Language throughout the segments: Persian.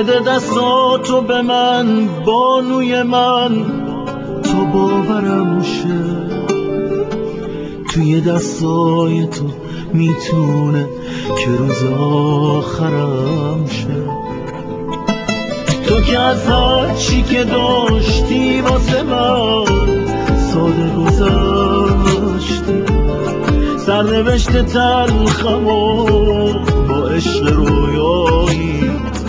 بده دستاتو به من بانوی من تا باورم شه توی دستای تو میتونه که روز آخرم شه تو که از هر چی که داشتی واسه من ساده گذشتی سرنوشت تلخمو با عشق رویایی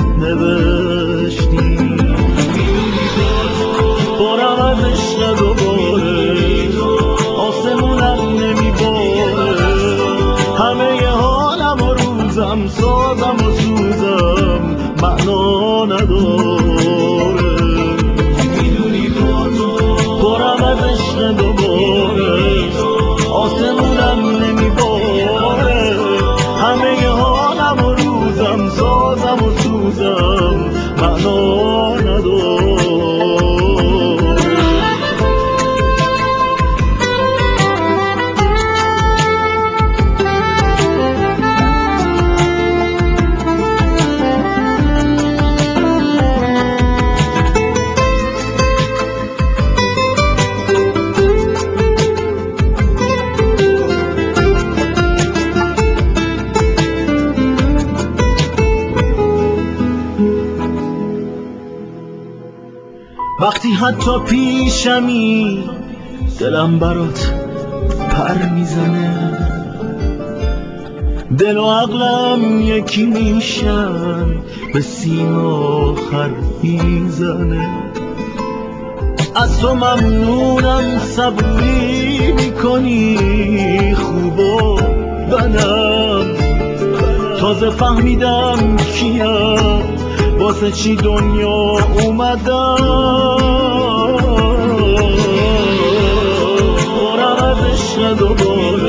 نوشتی بارم از عشق دوباره آسمونم نمیباره همه حالم و روزم سازم و سوزم معنا نداره بارم از عشق دوباره آسمونم نمیباره همه حالم و روزم سازم و سوزم معنا نداره وقتی حتی پیشمی دلم برات پر میزنه دل و عقلم یکی میشن به سیم آخر میزنه از تو ممنونم صبوری میکنی خوب و بدم تازه فهمیدم کیم واسه چی دنیا اومدم بارم از عشق دوباره